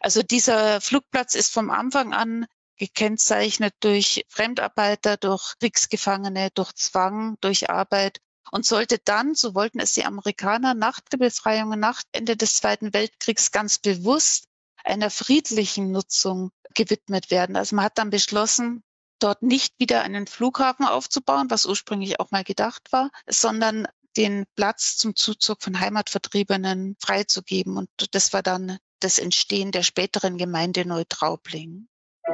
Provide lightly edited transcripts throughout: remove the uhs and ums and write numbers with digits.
Also dieser Flugplatz ist vom Anfang an gekennzeichnet durch Fremdarbeiter, durch Kriegsgefangene, durch Zwang, durch Arbeit und sollte dann, so wollten es die Amerikaner nach der Befreiung und nach Ende des Zweiten Weltkriegs ganz bewusst einer friedlichen Nutzung gewidmet werden. Also man hat dann beschlossen, dort nicht wieder einen Flughafen aufzubauen, was ursprünglich auch mal gedacht war, sondern den Platz zum Zuzug von Heimatvertriebenen freizugeben. Und das war dann das Entstehen der späteren Gemeinde Neutraubling.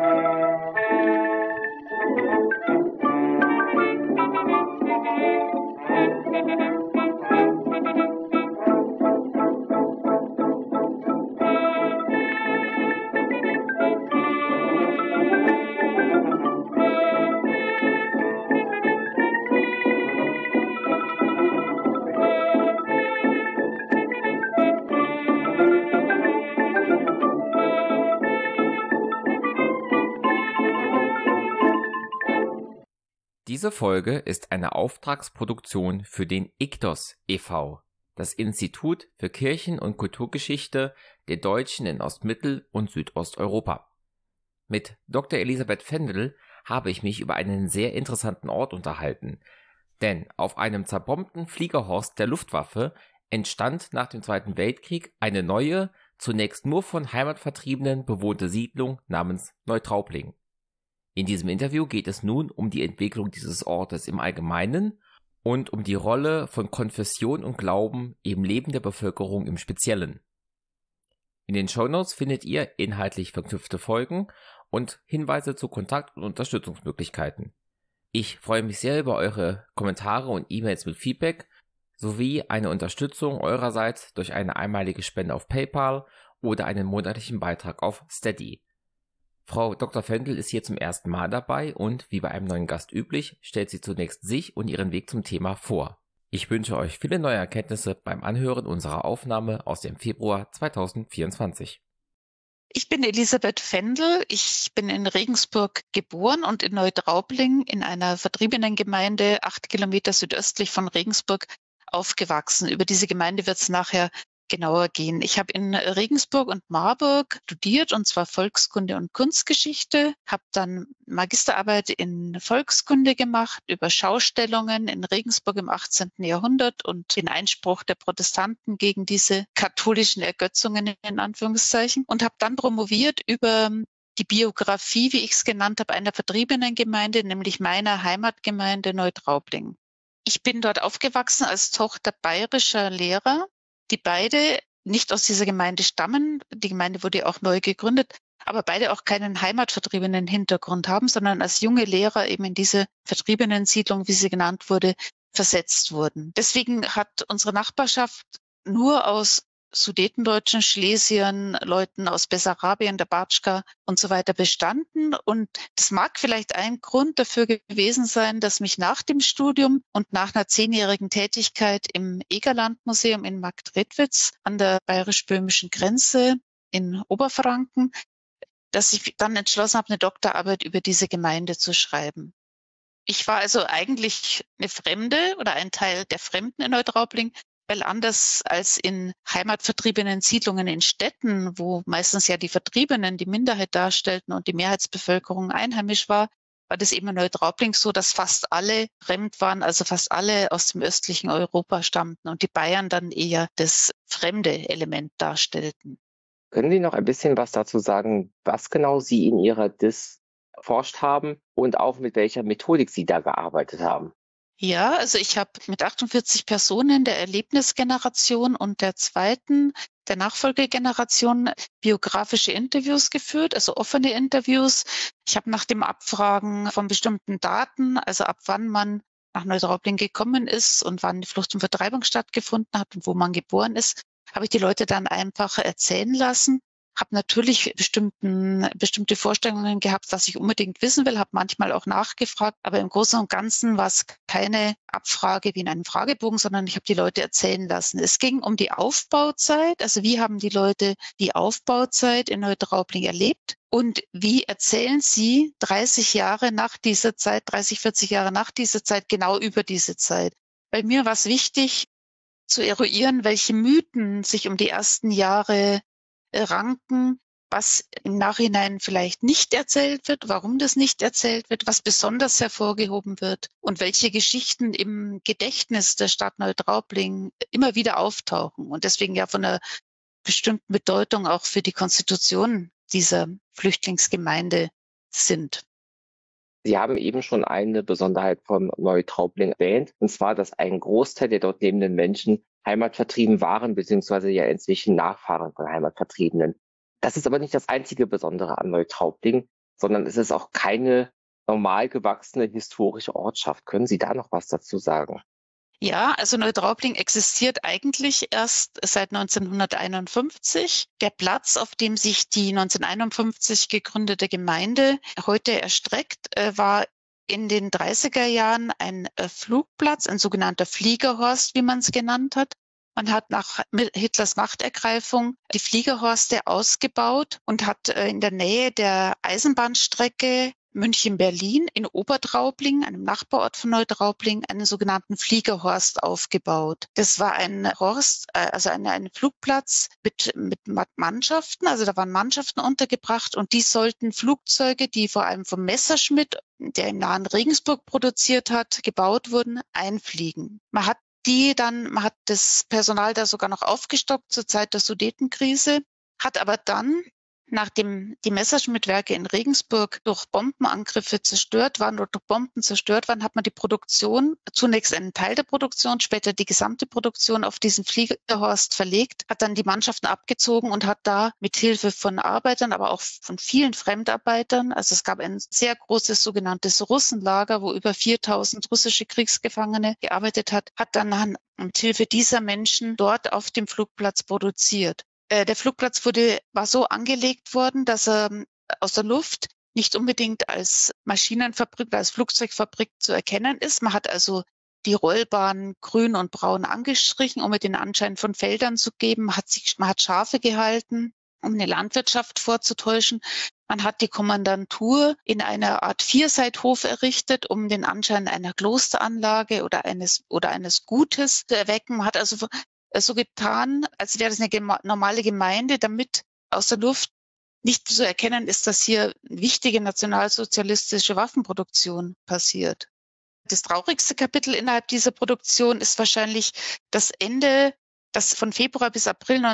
Diese Folge ist eine Auftragsproduktion für den ICTOS e.V., das Institut für Kirchen- und Kulturgeschichte der Deutschen in Ostmittel- und Südosteuropa. Mit Dr. Elisabeth Fendel habe ich mich über einen sehr interessanten Ort unterhalten, denn auf einem zerbombten Fliegerhorst der Luftwaffe entstand nach dem Zweiten Weltkrieg eine neue, zunächst nur von Heimatvertriebenen bewohnte Siedlung namens Neutraubling. In diesem Interview geht es nun um die Entwicklung dieses Ortes im Allgemeinen und um die Rolle von Konfession und Glauben im Leben der Bevölkerung im Speziellen. In den Shownotes findet ihr inhaltlich verknüpfte Folgen und Hinweise zu Kontakt- und Unterstützungsmöglichkeiten. Ich freue mich sehr über eure Kommentare und E-Mails mit Feedback sowie eine Unterstützung eurerseits durch eine einmalige Spende auf PayPal oder einen monatlichen Beitrag auf Steady. Frau Dr. Fendel ist hier zum ersten Mal dabei und, wie bei einem neuen Gast üblich, stellt sie zunächst sich und ihren Weg zum Thema vor. Ich wünsche euch viele neue Erkenntnisse beim Anhören unserer Aufnahme aus dem Februar 2024. Ich bin Elisabeth Fendel. Ich bin in Regensburg geboren und in Neutraubling in einer Vertriebenengemeinde 8 Kilometer südöstlich von Regensburg aufgewachsen. Über diese Gemeinde wird es nachher genauer gehen. Ich habe in Regensburg und Marburg studiert, und zwar Volkskunde und Kunstgeschichte, habe dann Magisterarbeit in Volkskunde gemacht über Schaustellungen in Regensburg im 18. Jahrhundert und den Einspruch der Protestanten gegen diese katholischen Ergötzungen in Anführungszeichen, und habe dann promoviert über die Biografie, wie ich es genannt habe, einer Vertriebenengemeinde, nämlich meiner Heimatgemeinde Neutraubling. Ich bin dort aufgewachsen als Tochter bayerischer Lehrer, die beide nicht aus dieser Gemeinde stammen. Die Gemeinde wurde auch neu gegründet, aber beide auch keinen heimatvertriebenen Hintergrund haben, sondern als junge Lehrer eben in diese Vertriebenensiedlung, wie sie genannt wurde, versetzt wurden. Deswegen hat unsere Nachbarschaft nur aus Sudetendeutschen, Schlesiern, Leuten aus Bessarabien, der Batschka und so weiter bestanden. Und das mag vielleicht ein Grund dafür gewesen sein, dass mich nach dem Studium und nach einer 10-jährigen Tätigkeit im Egerlandmuseum in Marktredwitz an der bayerisch-böhmischen Grenze in Oberfranken, dass ich dann entschlossen habe, eine Doktorarbeit über diese Gemeinde zu schreiben. Ich war also eigentlich eine Fremde oder ein Teil der Fremden in Neutraubling, weil anders als in heimatvertriebenen Siedlungen in Städten, wo meistens ja die Vertriebenen die Minderheit darstellten und die Mehrheitsbevölkerung einheimisch war das eben in Neutraubling so, dass fast alle fremd waren, also fast alle aus dem östlichen Europa stammten und die Bayern dann eher das fremde Element darstellten. Können Sie noch ein bisschen was dazu sagen, was genau Sie in Ihrer Diss erforscht haben und auch mit welcher Methodik Sie da gearbeitet haben? Ja, also ich habe mit 48 Personen der Erlebnisgeneration und der Nachfolgegeneration biografische Interviews geführt, also offene Interviews. Ich habe nach dem Abfragen von bestimmten Daten, also ab wann man nach Neutraubling gekommen ist und wann die Flucht und Vertreibung stattgefunden hat und wo man geboren ist, habe ich die Leute dann einfach erzählen lassen. Habe natürlich bestimmte Vorstellungen gehabt, was ich unbedingt wissen will, habe manchmal auch nachgefragt, aber im Großen und Ganzen war es keine Abfrage wie in einem Fragebogen, sondern ich habe die Leute erzählen lassen. Es ging um die Aufbauzeit, also wie haben die Leute die Aufbauzeit in Neutraubling erlebt und wie erzählen sie 30, 40 Jahre nach dieser Zeit genau über diese Zeit. Bei mir war es wichtig zu eruieren, welche Mythen sich um die ersten Jahre ranken, was im Nachhinein vielleicht nicht erzählt wird, warum das nicht erzählt wird, was besonders hervorgehoben wird und welche Geschichten im Gedächtnis der Stadt Neutraubling immer wieder auftauchen und deswegen ja von einer bestimmten Bedeutung auch für die Konstitution dieser Flüchtlingsgemeinde sind. Sie haben eben schon eine Besonderheit von Neutraubling erwähnt, und zwar, dass ein Großteil der dort lebenden Menschen heimatvertrieben waren, beziehungsweise ja inzwischen Nachfahren von Heimatvertriebenen. Das ist aber nicht das einzige Besondere an Neutraubling, sondern es ist auch keine normal gewachsene historische Ortschaft. Können Sie da noch was dazu sagen? Ja, also Neutraubling existiert eigentlich erst seit 1951. Der Platz, auf dem sich die 1951 gegründete Gemeinde heute erstreckt, war in den 30er Jahren ein Flugplatz, ein sogenannter Fliegerhorst, wie man es genannt hat. Man hat nach Hitlers Machtergreifung die Fliegerhorste ausgebaut und hat in der Nähe der Eisenbahnstrecke München-Berlin in Obertraubling, einem Nachbarort von Neutraubling, einen sogenannten Fliegerhorst aufgebaut. Das war ein Horst, also ein Flugplatz mit Mannschaften, also da waren Mannschaften untergebracht und die sollten Flugzeuge, die vor allem vom Messerschmitt, der im nahen Regensburg produziert hat, gebaut wurden, einfliegen. Man hat das Personal da sogar noch aufgestockt zur Zeit der Sudetenkrise, hat aber dann, nachdem die Messerschmitt-Werke in Regensburg durch Bombenangriffe zerstört waren oder durch Bomben zerstört waren, hat man die Produktion, zunächst einen Teil der Produktion, später die gesamte Produktion auf diesen Fliegerhorst verlegt, hat dann die Mannschaften abgezogen und hat da mit Hilfe von Arbeitern, aber auch von vielen Fremdarbeitern, also es gab ein sehr großes sogenanntes Russenlager, wo über 4000 russische Kriegsgefangene gearbeitet hat dann mit Hilfe dieser Menschen dort auf dem Flugplatz produziert. Der Flugplatz war so angelegt worden, dass er aus der Luft nicht unbedingt als Maschinenfabrik oder als Flugzeugfabrik zu erkennen ist. Man hat also die Rollbahn grün und braun angestrichen, um mit den Anschein von Feldern zu geben. Man hat Schafe gehalten, um eine Landwirtschaft vorzutäuschen. Man hat die Kommandantur in einer Art Vierseithof errichtet, um den Anschein einer Klosteranlage oder eines Gutes zu erwecken. Man hat also so getan, als wäre das eine normale Gemeinde, damit aus der Luft nicht zu erkennen ist, dass hier wichtige nationalsozialistische Waffenproduktion passiert. Das traurigste Kapitel innerhalb dieser Produktion ist wahrscheinlich das Ende, das von Februar bis April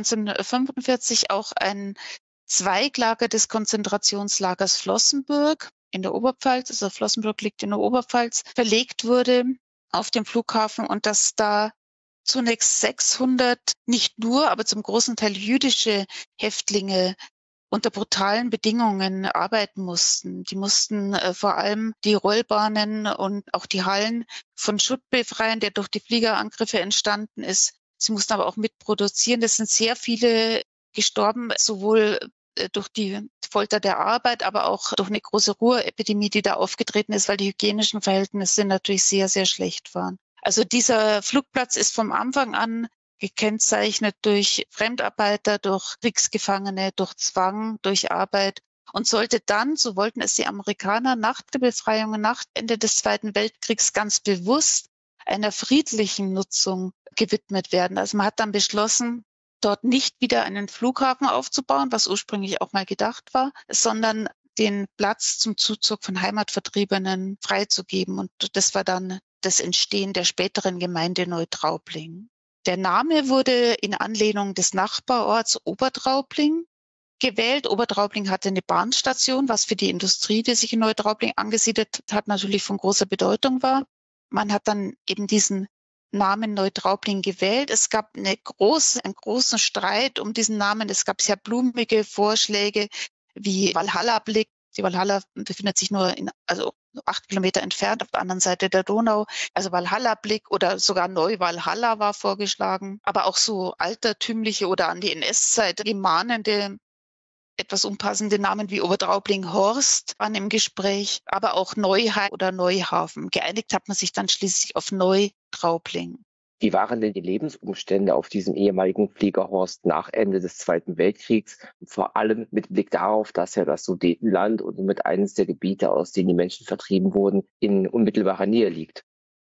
1945 auch ein Zweiglager des Konzentrationslagers Flossenbürg in der Oberpfalz, also Flossenbürg liegt in der Oberpfalz, verlegt wurde auf dem Flughafen und dass da zunächst 600 nicht nur, aber zum großen Teil jüdische Häftlinge unter brutalen Bedingungen arbeiten mussten. Die mussten vor allem die Rollbahnen und auch die Hallen von Schutt befreien, der durch die Fliegerangriffe entstanden ist. Sie mussten aber auch mitproduzieren. Es sind sehr viele gestorben, sowohl durch die Folter der Arbeit, aber auch durch eine große Ruhrepidemie, die da aufgetreten ist, weil die hygienischen Verhältnisse natürlich sehr, sehr schlecht waren. Also dieser Flugplatz ist vom Anfang an gekennzeichnet durch Fremdarbeiter, durch Kriegsgefangene, durch Zwang, durch Arbeit und sollte dann, so wollten es die Amerikaner nach der Befreiung, nach Ende des Zweiten Weltkriegs ganz bewusst einer friedlichen Nutzung gewidmet werden. Also man hat dann beschlossen, dort nicht wieder einen Flughafen aufzubauen, was ursprünglich auch mal gedacht war, sondern den Platz zum Zuzug von Heimatvertriebenen freizugeben. Und das war dann das Entstehen der späteren Gemeinde Neutraubling. Der Name wurde in Anlehnung des Nachbarorts Obertraubling gewählt. Obertraubling hatte eine Bahnstation, was für die Industrie, die sich in Neutraubling angesiedelt hat, natürlich von großer Bedeutung war. Man hat dann eben diesen Namen Neutraubling gewählt. Es gab einen großen Streit um diesen Namen. Es gab sehr blumige Vorschläge wie Walhalla-Blick. Die Walhalla befindet sich nur 8 Kilometer entfernt auf der anderen Seite der Donau. Also Walhalla-Blick oder sogar Neu-Walhalla war vorgeschlagen. Aber auch so altertümliche oder an die NS-Zeit mahnende, etwas unpassende Namen wie Obertraubling-Horst waren im Gespräch, aber auch Neuheim oder Neuhafen. Geeinigt hat man sich dann schließlich auf Neutraubling. Wie waren denn die Lebensumstände auf diesem ehemaligen Fliegerhorst nach Ende des Zweiten Weltkriegs? Und vor allem mit Blick darauf, dass ja das Sudetenland und somit eines der Gebiete, aus denen die Menschen vertrieben wurden, in unmittelbarer Nähe liegt.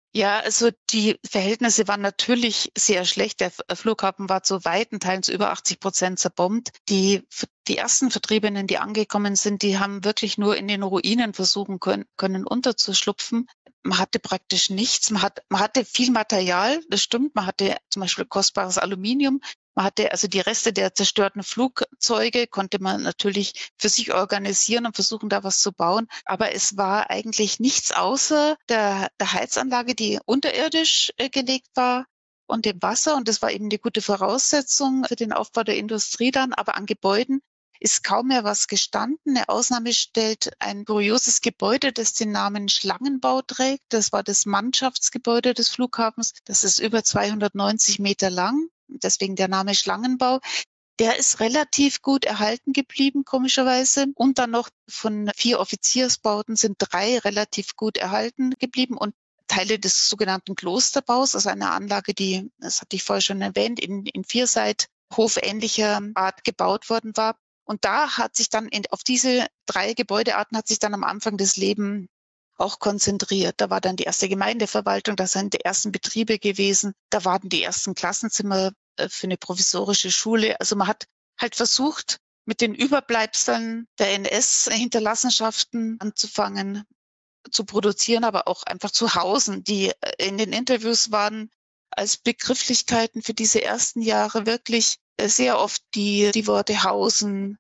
Ja, also die Verhältnisse waren natürlich sehr schlecht. Der Flughafen war zu weiten Teilen zu über 80% zerbombt. Die ersten Vertriebenen, die angekommen sind, die haben wirklich nur in den Ruinen versuchen können unterzuschlupfen. Man hatte praktisch nichts. Man hatte viel Material, das stimmt. Man hatte zum Beispiel kostbares Aluminium. Man hatte also die Reste der zerstörten Flugzeuge, konnte man natürlich für sich organisieren und versuchen, da was zu bauen. Aber es war eigentlich nichts außer der Heizanlage, die unterirdisch gelegt war, und dem Wasser. Und das war eben die gute Voraussetzung für den Aufbau der Industrie dann. Aber an Gebäuden ist kaum mehr was gestanden. Eine Ausnahme stellt ein kurioses Gebäude, das den Namen Schlangenbau trägt. Das war das Mannschaftsgebäude des Flughafens. Das ist über 290 Meter lang. Deswegen der Name Schlangenbau. Der ist relativ gut erhalten geblieben, komischerweise. Und dann noch von 4 Offiziersbauten sind 3 relativ gut erhalten geblieben und Teile des sogenannten Klosterbaus, also einer Anlage, die, das hatte ich vorher schon erwähnt, in vierseit-hofähnlicher Art gebaut worden war. Und da hat sich dann auf diese 3 Gebäudearten hat sich dann am Anfang das Leben auch konzentriert. Da war dann die erste Gemeindeverwaltung, da sind die ersten Betriebe gewesen, da waren die ersten Klassenzimmer für eine provisorische Schule. Also man hat halt versucht, mit den Überbleibseln der NS-Hinterlassenschaften anzufangen, zu produzieren, aber auch einfach zu hausen, die in den Interviews waren als Begrifflichkeiten für diese ersten Jahre wirklich sehr oft die Worte Hausen,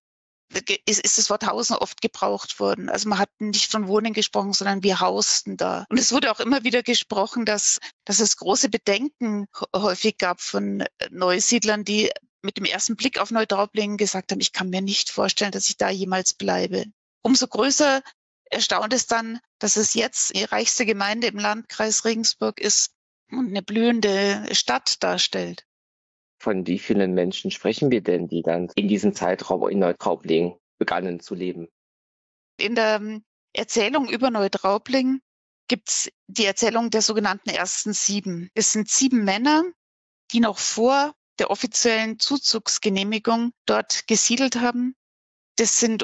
ist das Wort Hausen oft gebraucht worden. Also man hat nicht von Wohnen gesprochen, sondern wir hausten da. Und es wurde auch immer wieder gesprochen, dass es große Bedenken häufig gab von Neusiedlern, die mit dem ersten Blick auf Neutraublingen gesagt haben, ich kann mir nicht vorstellen, dass ich da jemals bleibe. Umso größer erstaunt es dann, dass es jetzt die reichste Gemeinde im Landkreis Regensburg ist und eine blühende Stadt darstellt. Von wie vielen Menschen sprechen wir denn, die dann in diesem Zeitraum in Neutraubling begannen zu leben? In der Erzählung über Neutraubling gibt's die Erzählung der sogenannten ersten 7. Es sind 7 Männer, die noch vor der offiziellen Zuzugsgenehmigung dort gesiedelt haben. Die sind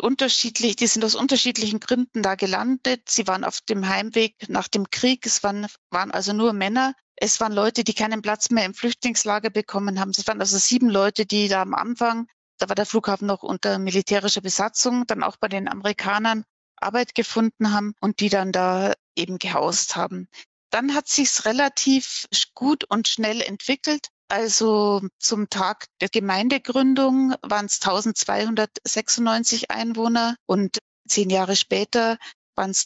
aus unterschiedlichen Gründen da gelandet. Sie waren auf dem Heimweg nach dem Krieg. Es waren also nur Männer. Es waren Leute, die keinen Platz mehr im Flüchtlingslager bekommen haben. Es waren also 7 Leute, die da am Anfang, da war der Flughafen noch unter militärischer Besatzung, dann auch bei den Amerikanern Arbeit gefunden haben und die dann da eben gehaust haben. Dann hat sich's relativ gut und schnell entwickelt. Also zum Tag der Gemeindegründung waren es 1296 Einwohner und 10 Jahre später waren es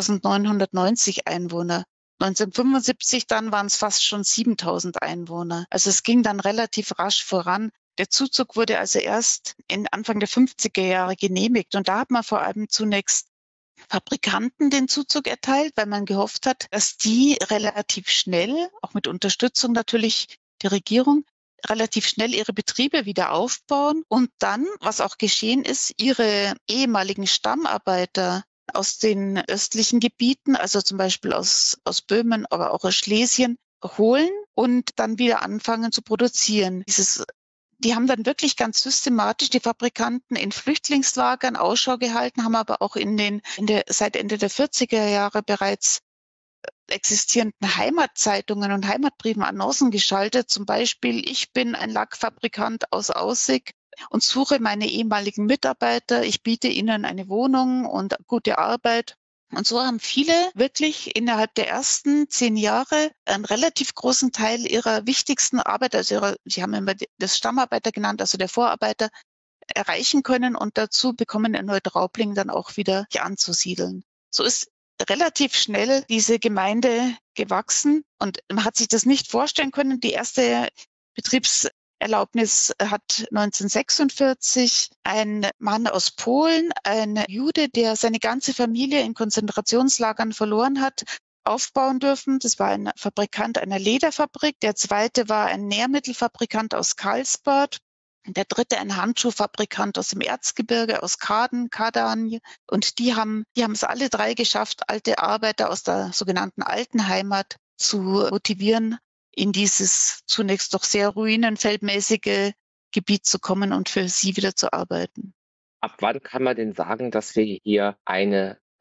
3990 Einwohner. 1975 dann waren es fast schon 7000 Einwohner. Also es ging dann relativ rasch voran. Der Zuzug wurde also erst Anfang der 50er Jahre genehmigt und da hat man vor allem zunächst Fabrikanten den Zuzug erteilt, weil man gehofft hat, dass die relativ schnell, auch mit Unterstützung natürlich der Regierung, relativ schnell ihre Betriebe wieder aufbauen und dann, was auch geschehen ist, ihre ehemaligen Stammarbeiter aus den östlichen Gebieten, also zum Beispiel aus Böhmen, aber auch aus Schlesien, holen und dann wieder anfangen zu produzieren. Die haben dann wirklich ganz systematisch die Fabrikanten in Flüchtlingslagern Ausschau gehalten, haben aber auch seit Ende der 40er Jahre bereits existierenden Heimatzeitungen und Heimatbriefen Annoncen geschaltet. Zum Beispiel, ich bin ein Lackfabrikant aus Aussig und suche meine ehemaligen Mitarbeiter. Ich biete ihnen eine Wohnung und gute Arbeit. Und so haben viele wirklich innerhalb der ersten 10 Jahre einen relativ großen Teil ihrer wichtigsten Arbeit, also sie haben immer das Stammarbeiter genannt, also der Vorarbeiter, erreichen können und dazu bekommen in Neutraubling dann auch wieder hier anzusiedeln. So ist relativ schnell diese Gemeinde gewachsen und man hat sich das nicht vorstellen können. Die erste Betriebserlaubnis hat 1946 ein Mann aus Polen, ein Jude, der seine ganze Familie in Konzentrationslagern verloren hat, aufbauen dürfen. Das war ein Fabrikant einer Lederfabrik. Der zweite war ein Nährmittelfabrikant aus Karlsbad. Der dritte ein Handschuhfabrikant aus dem Erzgebirge, aus Kadan. Und die haben es alle 3 geschafft, alte Arbeiter aus der sogenannten alten Heimat zu motivieren, in dieses zunächst doch sehr ruinenfeldmäßige Gebiet zu kommen und für sie wieder zu arbeiten. Ab wann kann man denn sagen, dass wir hier eine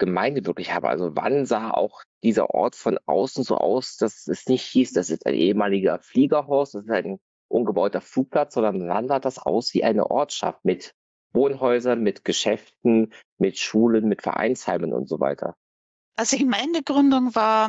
Gemeinde wirklich habe. Also wann sah auch dieser Ort von außen so aus, dass es nicht hieß, das ist ein ehemaliger Fliegerhorst, das ist ein umgebauter Flugplatz, sondern wann sah das aus wie eine Ortschaft mit Wohnhäusern, mit Geschäften, mit Schulen, mit Vereinsheimen und so weiter. Also die Gemeindegründung war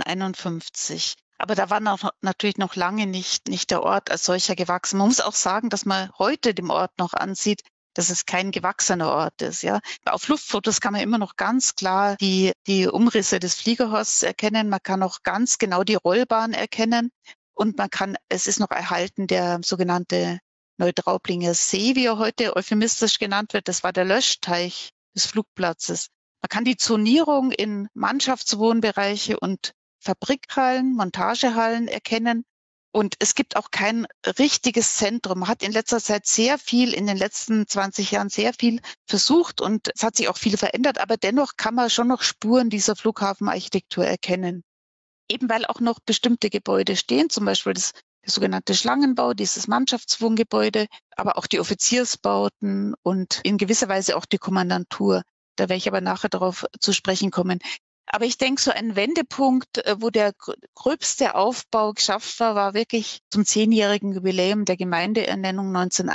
1951. Aber da war natürlich noch lange nicht der Ort als solcher gewachsen. Man muss auch sagen, dass man heute dem Ort noch ansieht, dass es kein gewachsener Ort ist. Ja, auf Luftfotos kann man immer noch ganz klar die Umrisse des Fliegerhorsts erkennen. Man kann auch ganz genau die Rollbahn erkennen. Und es ist noch erhalten der sogenannte Neutraublinger See, wie er heute euphemistisch genannt wird. Das war der Löschteich des Flugplatzes. Man kann die Zonierung in Mannschaftswohnbereiche und Fabrikhallen, Montagehallen erkennen. Und es gibt auch kein richtiges Zentrum. Man hat in letzter Zeit in den letzten 20 Jahren sehr viel versucht und es hat sich auch viel verändert. Aber dennoch kann man schon noch Spuren dieser Flughafenarchitektur erkennen. Eben weil auch noch bestimmte Gebäude stehen, zum Beispiel der sogenannte Schlangenbau, dieses Mannschaftswohngebäude, aber auch die Offiziersbauten und in gewisser Weise auch die Kommandantur. Da werde ich aber nachher darauf zu sprechen kommen. Aber ich denke, so ein Wendepunkt, wo der gröbste Aufbau geschafft war wirklich zum 10-jährigen Jubiläum der Gemeindeernennung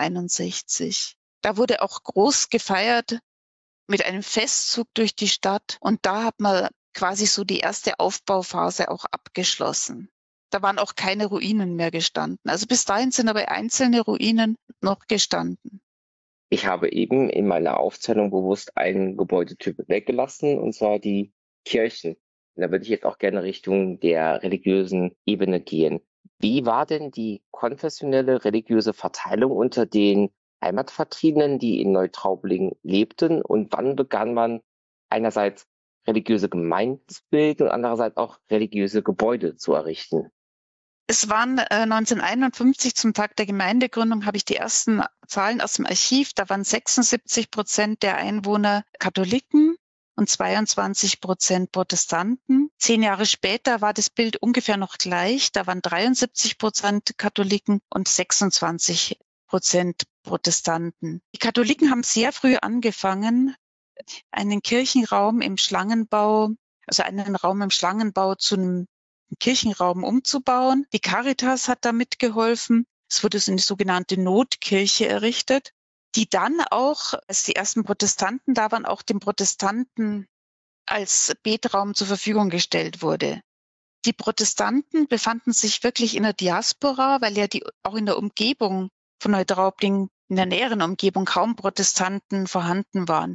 1961. Da wurde auch groß gefeiert mit einem Festzug durch die Stadt und da hat man quasi so die erste Aufbauphase auch abgeschlossen. Da waren auch keine Ruinen mehr gestanden. Also bis dahin sind aber einzelne Ruinen noch gestanden. Ich habe eben in meiner Aufzählung bewusst einen Gebäudetyp weggelassen, und zwar die Kirchen. Da würde ich jetzt auch gerne Richtung der religiösen Ebene gehen. Wie war denn die konfessionelle religiöse Verteilung unter den Heimatvertriebenen, die in Neutraubling lebten? Und wann begann man einerseits religiöse Gemeinden zu bilden und andererseits auch religiöse Gebäude zu errichten? Es waren 1951 zum Tag der Gemeindegründung, habe ich die ersten Zahlen aus dem Archiv. Da waren 76% der Einwohner Katholiken und 22% Protestanten. 10 Jahre später war das Bild ungefähr noch gleich. Da waren 73% Katholiken und 26% Protestanten. Die Katholiken haben sehr früh angefangen, einen Kirchenraum im Schlangenbau, also einen Raum im Schlangenbau zu einem Kirchenraum umzubauen. Die Caritas hat da mitgeholfen. Es wurde so eine sogenannte Notkirche errichtet, die dann auch, als die ersten Protestanten da waren, auch den Protestanten als Betraum zur Verfügung gestellt wurde. Die Protestanten befanden sich wirklich in der Diaspora, weil ja auch in der Umgebung von Neutraubling, in der näheren Umgebung, kaum Protestanten vorhanden waren.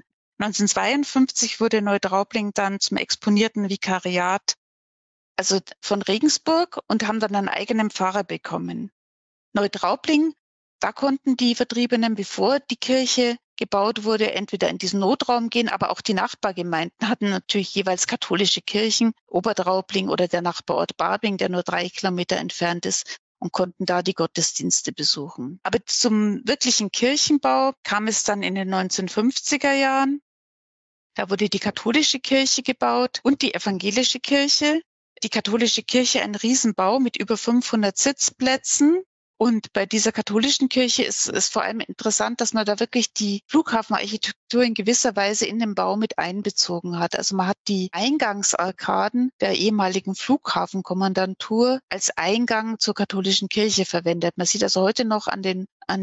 1952 wurde Neutraubling dann zum exponierten Vikariat, also von Regensburg, und haben dann einen eigenen Pfarrer bekommen. Neutraubling, da konnten die Vertriebenen, bevor die Kirche gebaut wurde, entweder in diesen Notraum gehen, aber auch die Nachbargemeinden hatten natürlich jeweils katholische Kirchen, Obertraubling oder der Nachbarort Barbing, der nur 3 Kilometer entfernt ist, und konnten da die Gottesdienste besuchen. Aber zum wirklichen Kirchenbau kam es dann in den 1950er Jahren. Da wurde die katholische Kirche gebaut und die evangelische Kirche. Die katholische Kirche ein Riesenbau mit über 500 Sitzplätzen. Und bei dieser katholischen Kirche ist es vor allem interessant, dass man da wirklich die Flughafenarchitektur in gewisser Weise in den Bau mit einbezogen hat. Also man hat die Eingangsarkaden der ehemaligen Flughafenkommandantur als Eingang zur katholischen Kirche verwendet. Man sieht also heute noch an den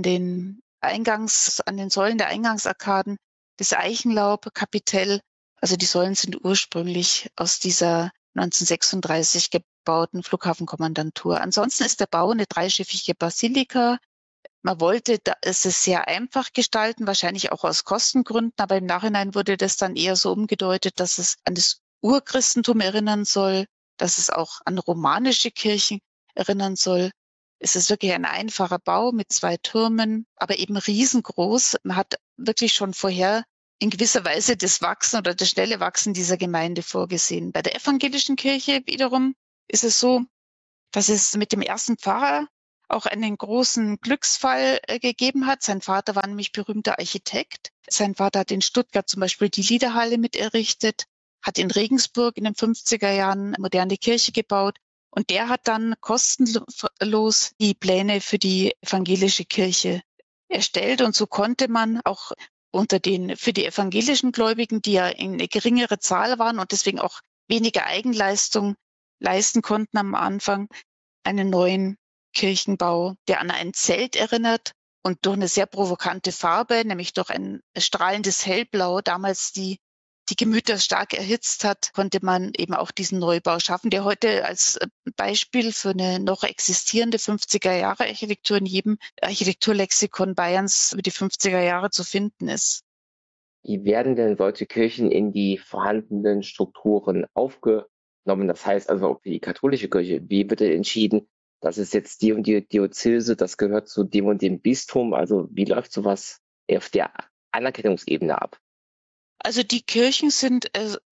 Säulen der Eingangsarkaden das Eichenlaubkapitell. Also die Säulen sind ursprünglich aus dieser 1936 gebauten Flughafenkommandantur. Ansonsten ist der Bau eine dreischiffige Basilika. Man wollte es sehr einfach gestalten, wahrscheinlich auch aus Kostengründen, aber im Nachhinein wurde das dann eher so umgedeutet, dass es an das Urchristentum erinnern soll, dass es auch an romanische Kirchen erinnern soll. Es ist wirklich ein einfacher Bau mit 2 Türmen, aber eben riesengroß. Man hat wirklich schon vorher in gewisser Weise das Wachsen oder das schnelle Wachsen dieser Gemeinde vorgesehen. Bei der evangelischen Kirche wiederum ist es so, dass es mit dem ersten Pfarrer auch einen großen Glücksfall gegeben hat. Sein Vater war nämlich berühmter Architekt. Sein Vater hat in Stuttgart zum Beispiel die Liederhalle mit errichtet, hat in Regensburg in den 50er Jahren eine moderne Kirche gebaut. Und der hat dann kostenlos die Pläne für die evangelische Kirche erstellt. Und so konnte man auch für die evangelischen Gläubigen, die ja eine geringere Zahl waren und deswegen auch weniger Eigenleistung leisten konnten am Anfang, einen neuen Kirchenbau, der an ein Zelt erinnert und durch eine sehr provokante Farbe, nämlich durch ein strahlendes Hellblau, damals die Gemüter stark erhitzt hat, konnte man eben auch diesen Neubau schaffen, der heute als Beispiel für eine noch existierende 50er-Jahre-Architektur in jedem Architekturlexikon Bayerns über die 50er Jahre zu finden ist. Wie werden denn solche Kirchen in die vorhandenen Strukturen aufgenommen? Das heißt also auch für die katholische Kirche, wie wird denn entschieden, das ist jetzt die und die Diözese, das gehört zu dem und dem Bistum? Also wie läuft sowas auf der Anerkennungsebene ab? Also die Kirchen sind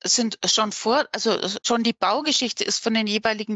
schon die Baugeschichte ist von den jeweiligen,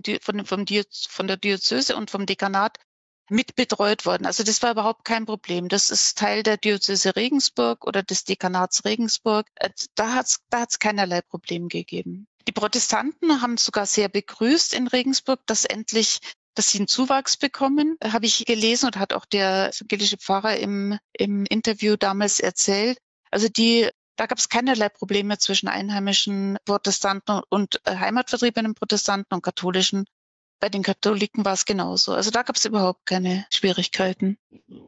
von der Diözese und vom Dekanat mit betreut worden. Also das war überhaupt kein Problem. Das ist Teil der Diözese Regensburg oder des Dekanats Regensburg. Da hat's keinerlei Problem gegeben. Die Protestanten haben sogar sehr begrüßt in Regensburg, dass sie einen Zuwachs bekommen, habe ich gelesen und hat auch der evangelische Pfarrer im Interview damals erzählt. Also da gab es keinerlei Probleme zwischen einheimischen Protestanten und heimatvertriebenen Protestanten und katholischen. Bei den Katholiken war es genauso. Also da gab es überhaupt keine Schwierigkeiten.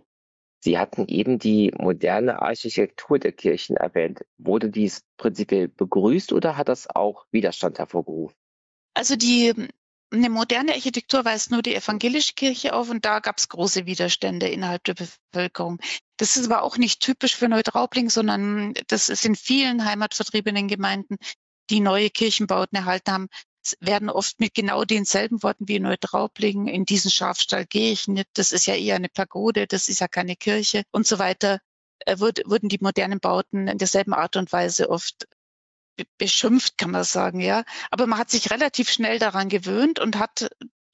Sie hatten eben die moderne Architektur der Kirchen erwähnt. Wurde dies prinzipiell begrüßt oder hat das auch Widerstand hervorgerufen? Also eine moderne Architektur weist nur die evangelische Kirche auf und da gab es große Widerstände innerhalb der Bevölkerung. Das ist aber auch nicht typisch für Neutraubling, sondern das ist in vielen heimatvertriebenen Gemeinden, die neue Kirchenbauten erhalten haben, werden oft mit genau denselben Worten wie Neutraubling, in diesen Schafstall gehe ich nicht, das ist ja eher eine Pagode, das ist ja keine Kirche und so weiter, wurden die modernen Bauten in derselben Art und Weise oft beschimpft, kann man sagen, ja. Aber man hat sich relativ schnell daran gewöhnt und hat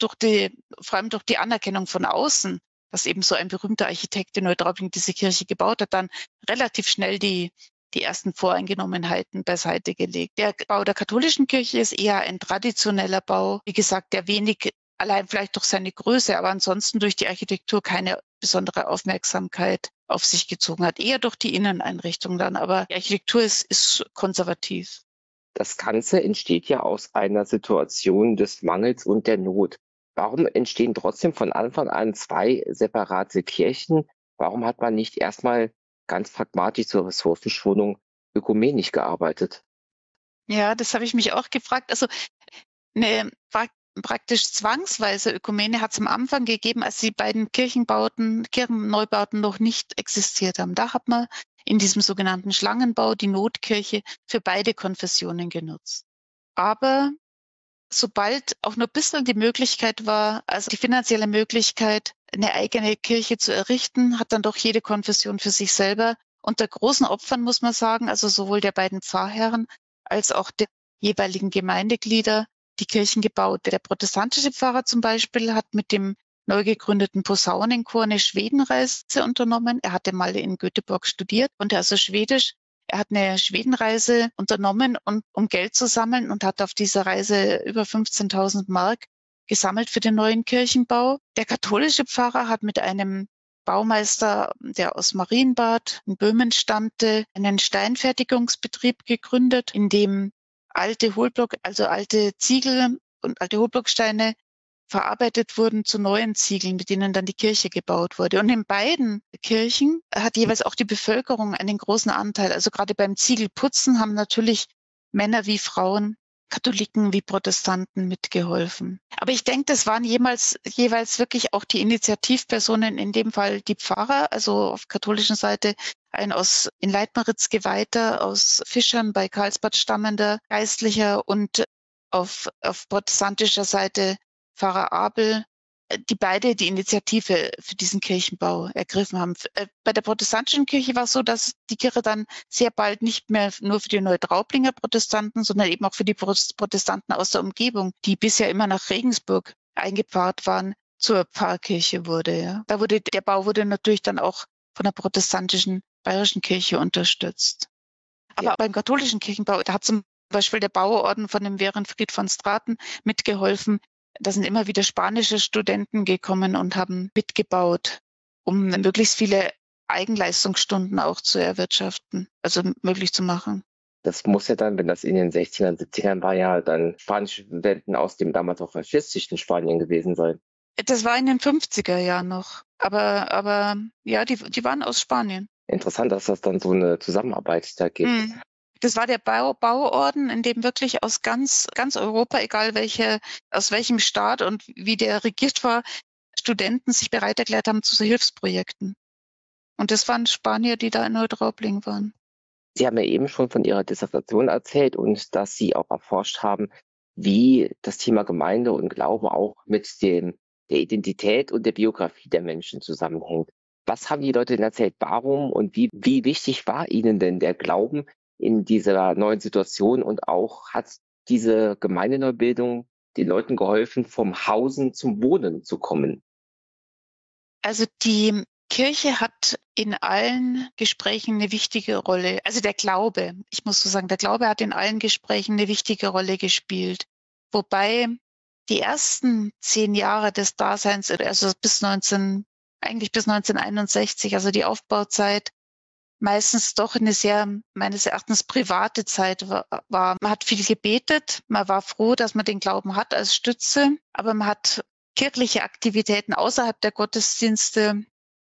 vor allem durch die Anerkennung von außen, dass eben so ein berühmter Architekt in Neutraubling diese Kirche gebaut hat, dann relativ schnell die ersten Voreingenommenheiten beiseite gelegt. Der Bau der katholischen Kirche ist eher ein traditioneller Bau. Wie gesagt, der wenig, allein vielleicht durch seine Größe, aber ansonsten durch die Architektur keine besondere Aufmerksamkeit auf sich gezogen hat. Eher durch die Inneneinrichtung dann, aber die Architektur ist konservativ. Das Ganze entsteht ja aus einer Situation des Mangels und der Not. Warum entstehen trotzdem von Anfang an zwei separate Kirchen? Warum hat man nicht erstmal ganz pragmatisch zur Ressourcenschonung ökumenisch gearbeitet? Ja, das habe ich mich auch gefragt. Also eine praktisch zwangsweise Ökumene hat es am Anfang gegeben, als die beiden Kirchenneubauten noch nicht existiert haben. Da hat man in diesem sogenannten Schlangenbau die Notkirche für beide Konfessionen genutzt. Aber sobald auch nur ein bisschen die Möglichkeit war, also die finanzielle Möglichkeit, eine eigene Kirche zu errichten, hat dann doch jede Konfession für sich selber unter großen Opfern, muss man sagen, also sowohl der beiden Pfarrherren als auch der jeweiligen Gemeindeglieder, die Kirchen gebaut. Der protestantische Pfarrer zum Beispiel hat mit dem neu gegründeten Posaunenchor eine Schwedenreise unternommen. Er hatte mal in Göteborg studiert und er also Schwedisch. Er hat eine Schwedenreise unternommen, um Geld zu sammeln und hat auf dieser Reise über 15.000 Mark gesammelt für den neuen Kirchenbau. Der katholische Pfarrer hat mit einem Baumeister, der aus Marienbad in Böhmen stammte, einen Steinfertigungsbetrieb gegründet, in dem alte Ziegel und alte Hohlblocksteine verarbeitet wurden zu neuen Ziegeln, mit denen dann die Kirche gebaut wurde. Und in beiden Kirchen hat jeweils auch die Bevölkerung einen großen Anteil. Also gerade beim Ziegelputzen haben natürlich Männer wie Frauen, Katholiken wie Protestanten mitgeholfen. Aber ich denke, das waren jeweils wirklich auch die Initiativpersonen, in dem Fall die Pfarrer, also auf katholischen Seite ein in Leitmeritz geweihter, aus Fischern bei Karlsbad stammender Geistlicher und auf protestantischer Seite Pfarrer Abel, die beide die Initiative für diesen Kirchenbau ergriffen haben. Bei der protestantischen Kirche war es so, dass die Kirche dann sehr bald nicht mehr nur für die Neutraublinger Protestanten, sondern eben auch für die Protestanten aus der Umgebung, die bisher immer nach Regensburg eingepfarrt waren, zur Pfarrkirche wurde. Ja. Der Bau wurde natürlich dann auch von der protestantischen Bayerischen Kirche unterstützt. Aber beim katholischen Kirchenbau, da hat zum Beispiel der Bauorden von dem Werenfried von Straten mitgeholfen. Da sind immer wieder spanische Studenten gekommen und haben mitgebaut, um möglichst viele Eigenleistungsstunden auch zu erwirtschaften, also möglich zu machen. Das muss ja dann, wenn das in den 60ern, 70ern war, ja dann spanische Studenten aus dem damals auch faschistischen Spanien gewesen sein. Das war in den 50er Jahren noch. Aber ja, die waren aus Spanien. Interessant, dass das dann so eine Zusammenarbeit da gibt. Das war der Bauorden, in dem wirklich aus ganz Europa, egal aus welchem Staat und wie der regiert war, Studenten sich bereit erklärt haben zu so Hilfsprojekten. Und das waren Spanier, die da in Neutraubling waren. Sie haben ja eben schon von Ihrer Dissertation erzählt und dass Sie auch erforscht haben, wie das Thema Gemeinde und Glaube auch mit der Identität und der Biografie der Menschen zusammenhängt. Was haben die Leute denn erzählt? Warum und wie wichtig war Ihnen denn der Glauben in dieser neuen Situation, und auch hat diese Gemeindeneubildung den Leuten geholfen, vom Hausen zum Wohnen zu kommen? Also die Kirche hat in allen Gesprächen eine wichtige Rolle. Also der Glaube, ich muss so sagen, der Glaube hat in allen Gesprächen eine wichtige Rolle gespielt. Wobei die ersten 10 Jahre des Daseins, also eigentlich bis 1961, also die Aufbauzeit, meistens doch eine sehr, meines Erachtens, private Zeit war. Man hat viel gebetet, man war froh, dass man den Glauben hat als Stütze, aber man hat kirchliche Aktivitäten außerhalb der Gottesdienste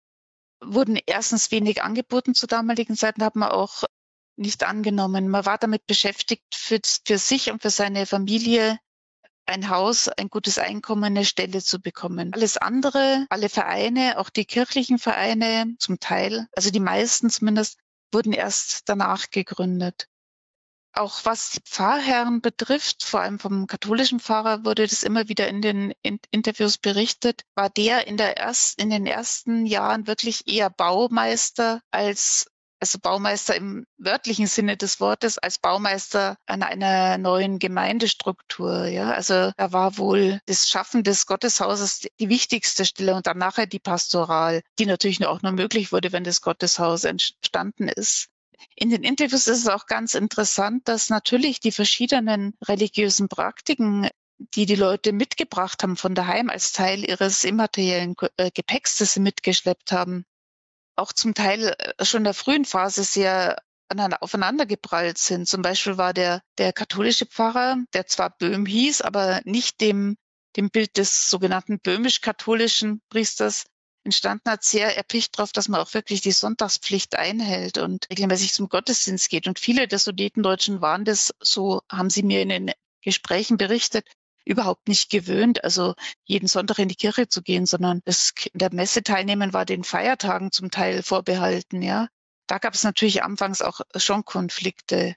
wurden erstens wenig angeboten zu damaligen Zeiten, hat man auch nicht angenommen. Man war damit beschäftigt, für sich und für seine Familie ein Haus, ein gutes Einkommen, eine Stelle zu bekommen. Alles andere, alle Vereine, auch die kirchlichen Vereine zum Teil, also die meisten zumindest, wurden erst danach gegründet. Auch was die Pfarrherren betrifft, vor allem vom katholischen Pfarrer wurde das immer wieder in den Interviews berichtet, war der in den ersten Jahren wirklich eher Baumeister also Baumeister im wörtlichen Sinne des Wortes, als Baumeister an einer neuen Gemeindestruktur. Ja, also da war wohl das Schaffen des Gotteshauses die wichtigste Stelle und dann nachher die Pastoral, die natürlich auch nur möglich wurde, wenn das Gotteshaus entstanden ist. In den Interviews ist es auch ganz interessant, dass natürlich die verschiedenen religiösen Praktiken, die die Leute mitgebracht haben von daheim als Teil ihres immateriellen Gepäcks, das sie mitgeschleppt haben, auch zum Teil schon in der frühen Phase sehr aufeinander geprallt sind. Zum Beispiel war der katholische Pfarrer, der zwar Böhm hieß, aber nicht dem Bild des sogenannten böhmisch-katholischen Priesters entstanden hat, sehr erpicht darauf, dass man auch wirklich die Sonntagspflicht einhält und regelmäßig zum Gottesdienst geht. Und viele der Sudetendeutschen waren das, so haben sie mir in den Gesprächen berichtet, überhaupt nicht gewöhnt, also jeden Sonntag in die Kirche zu gehen, sondern das der Messe teilnehmen war den Feiertagen zum Teil vorbehalten, ja. Da gab es natürlich anfangs auch schon Konflikte.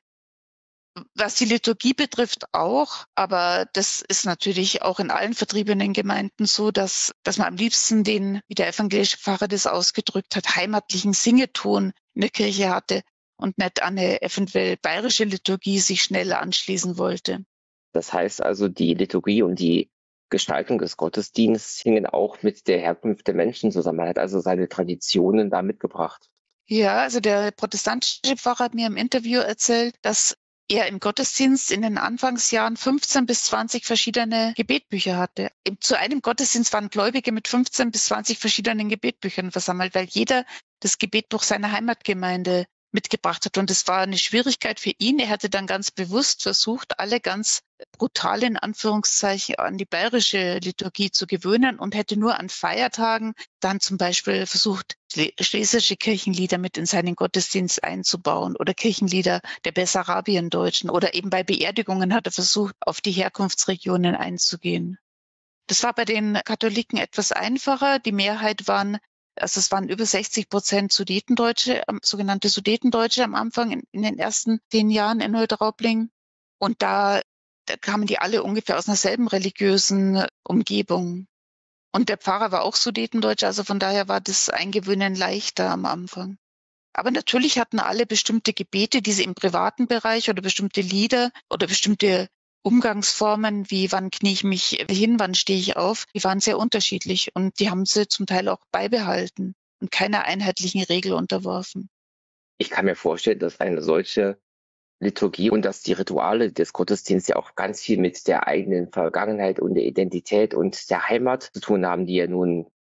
Was die Liturgie betrifft auch, aber das ist natürlich auch in allen vertriebenen Gemeinden so, dass man am liebsten den, wie der evangelische Pfarrer das ausgedrückt hat, heimatlichen Singeton in der Kirche hatte und nicht an eine eventuell bayerische Liturgie sich schnell anschließen wollte. Das heißt also, die Liturgie und die Gestaltung des Gottesdienstes hingen auch mit der Herkunft der Menschen zusammen. Er hat also seine Traditionen da mitgebracht. Ja, also der protestantische Pfarrer hat mir im Interview erzählt, dass er im Gottesdienst in den Anfangsjahren 15 bis 20 verschiedene Gebetbücher hatte. Zu einem Gottesdienst waren Gläubige mit 15 bis 20 verschiedenen Gebetbüchern versammelt, weil jeder das Gebetbuch seiner Heimatgemeinde mitgebracht hat. Und es war eine Schwierigkeit für ihn. Er hatte dann ganz bewusst versucht, alle ganz brutal in Anführungszeichen an die bayerische Liturgie zu gewöhnen und hätte nur an Feiertagen dann zum Beispiel versucht, schlesische Kirchenlieder mit in seinen Gottesdienst einzubauen oder Kirchenlieder der Bessarabiendeutschen oder eben bei Beerdigungen hat er versucht, auf die Herkunftsregionen einzugehen. Das war bei den Katholiken etwas einfacher. Die Mehrheit waren es waren über 60% Sudetendeutsche, sogenannte Sudetendeutsche am Anfang in den ersten 10 Jahren in Neutraubling. Und da kamen die alle ungefähr aus einer selben religiösen Umgebung. Und der Pfarrer war auch Sudetendeutscher, also von daher war das Eingewöhnen leichter am Anfang. Aber natürlich hatten alle bestimmte Gebete, die sie im privaten Bereich oder bestimmte Lieder oder bestimmte Umgangsformen, wie wann knie ich mich hin, wann stehe ich auf, die waren sehr unterschiedlich und die haben sie zum Teil auch beibehalten und keiner einheitlichen Regel unterworfen. Ich kann mir vorstellen, dass eine solche Liturgie und dass die Rituale des Gottesdienstes ja auch ganz viel mit der eigenen Vergangenheit und der Identität und der Heimat zu tun haben, die ja nun